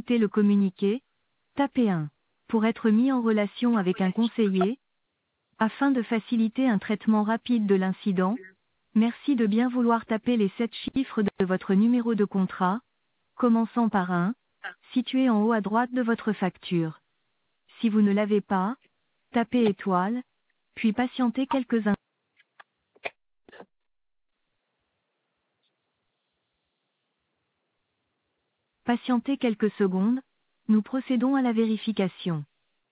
écouter le communiqué, tapez 1. Pour être mis en relation avec un conseiller, afin de faciliter un traitement rapide de l'incident, merci de bien vouloir taper les 7 chiffres de votre numéro de contrat, commençant par 1, situé en haut à droite de votre facture. Si vous ne l'avez pas, tapez étoile, puis patientez Patientez quelques secondes, nous procédons à la vérification.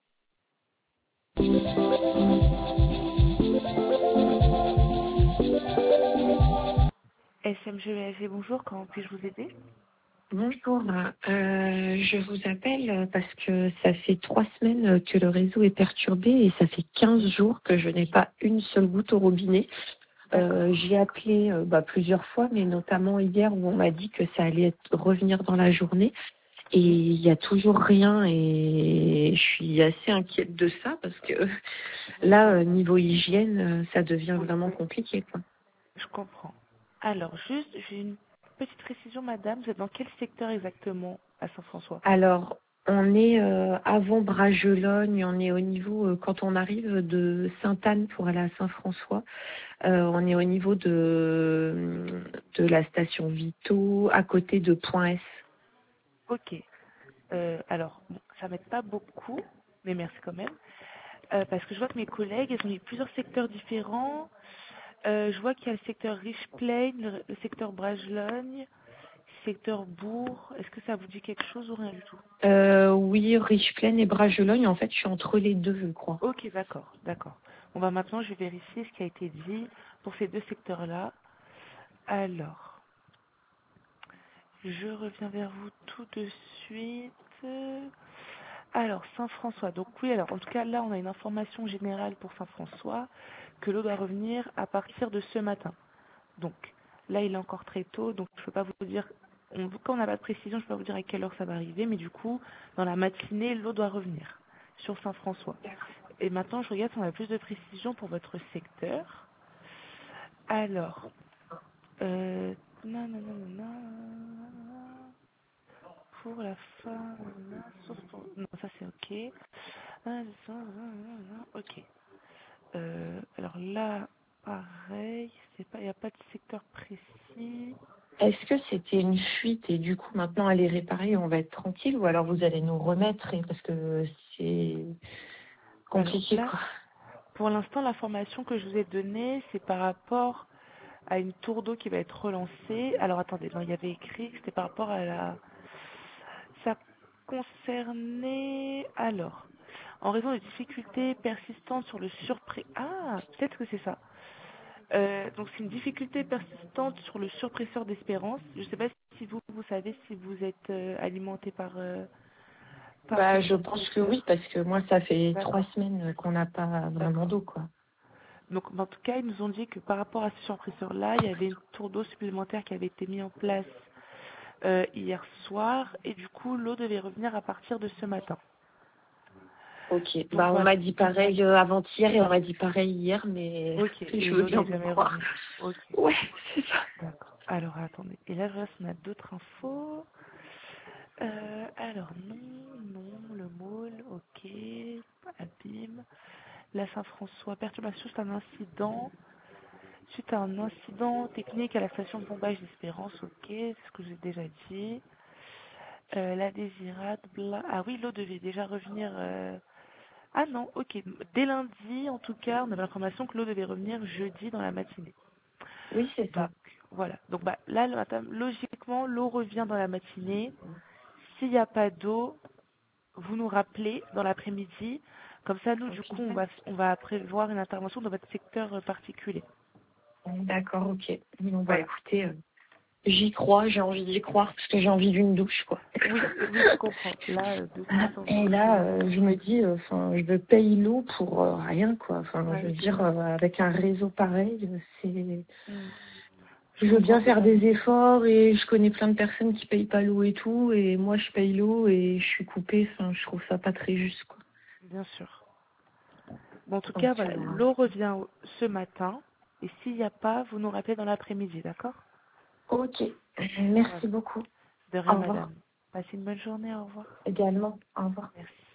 SMGVAG, bonjour, comment puis-je vous aider? Bonjour, je vous appelle parce que ça fait 3 semaines que le réseau est perturbé et ça fait 15 jours que je n'ai pas une seule goutte au robinet. J'ai appelé plusieurs fois, mais notamment hier où on m'a dit que ça allait revenir dans la journée et il n'y a toujours rien et je suis assez inquiète de ça parce que là, niveau hygiène, ça devient vraiment compliqué, quoi. Je comprends. Alors, juste, j'ai une petite précision, madame. Vous êtes dans quel secteur exactement à Saint-François? Alors, on est avant Bragelogne, on est au niveau, quand on arrive de Sainte-Anne pour aller à Saint-François, on est au niveau de la station Vito, à côté de Point S. Ok. Alors, bon, ça m'aide pas beaucoup, mais merci quand même. Parce que je vois que mes collègues, elles ont mis plusieurs secteurs différents. Je vois qu'il y a le secteur Riche-Plaine, le secteur Bragelogne, secteur Bourg. Est-ce que ça vous dit quelque chose ou rien du tout? Oui, Riche-Plaine et Bragelogne, en fait, je suis entre les deux, je crois. Ok, d'accord, d'accord. Bon, bah maintenant, je vais vérifier ce qui a été dit pour ces deux secteurs-là. Alors, je reviens vers vous tout de suite. Alors, Saint-François. Donc oui, alors en tout cas, là, on a une information générale pour Saint-François que l'eau doit revenir à partir de ce matin. Donc, là, il est encore très tôt, donc je ne peux pas vous dire, quand on n'a pas de précision, je ne peux pas vous dire à quelle heure ça va arriver, mais du coup, dans la matinée, l'eau doit revenir sur Saint-François. Et maintenant, je regarde si on a plus de précision pour votre secteur. Alors, pour la fin, sauf pour... Non, ça c'est ok. Ok. Alors là, pareil, c'est pas, il n'y a pas de secteur précis. Est-ce que c'était une fuite et du coup maintenant elle est réparée et on va être tranquille ou alors vous allez nous remettre parce que c'est compliqué, Alors là, quoi. pour l'instant, l'information que je vous ai donnée, c'est par rapport à une tour d'eau qui va être relancée. Alors attendez, non, il y avait écrit que c'était par rapport à la... Ça concernait... Alors, en raison de difficultés persistantes sur le surpré... Ah, peut-être que c'est ça. Donc c'est une difficulté persistante sur le surpresseur d'Espérance. Je ne sais pas si vous savez si vous êtes alimenté par ce Je pense que oui, parce que moi ça fait 3 semaines qu'on n'a pas vraiment d'eau, quoi. Donc en tout cas, ils nous ont dit que par rapport à ce surpresseur-là, il y avait une tour d'eau supplémentaire qui avait été mise en place hier soir et du coup l'eau devait revenir à partir de ce matin. Ok, Donc, on voilà. m'a dit pareil avant-hier et on m'a dit pareil hier, mais je veux bien vous croire. Ok. Ouais, c'est ça. D'accord. Alors attendez. Et là, je vois si on a d'autres infos. Alors non, le môle, ok. Abîme. La Saint-François, perturbation, c'est un incident. Suite à un incident technique à la station de pompage d'Espérance, ok, c'est ce que j'ai déjà dit. La Désirade, ah oui, l'eau devait déjà revenir. Ah non, ok. Dès lundi, en tout cas, on avait l'information que l'eau devait revenir jeudi dans la matinée. Oui, c'est ça. Donc, voilà. Donc là, le matin, logiquement, l'eau revient dans la matinée. S'il n'y a pas d'eau, vous nous rappelez dans l'après-midi. Comme ça, nous, du coup, on va prévoir une intervention dans votre secteur particulier. D'accord, ok. Bon, Voilà. écoutez, j'y crois, j'ai envie d'y croire parce que j'ai envie d'une douche, quoi. Oui, je comprends. Là, Et là, je me dis, je paye l'eau pour rien, quoi. Enfin, je veux dire, avec un réseau pareil, c'est... Je veux bien faire des efforts et je connais plein de personnes qui payent pas l'eau et tout, et moi je paye l'eau et je suis coupée, je trouve ça pas très juste, quoi. Bien sûr. Bon, en tout cas, voilà, l'eau revient ce matin, et s'il n'y a pas, vous nous rappelez dans l'après-midi, d'accord? Ok, merci beaucoup. De rien, Au revoir. madame. Passez une bonne journée, au revoir. Également, au revoir. Merci.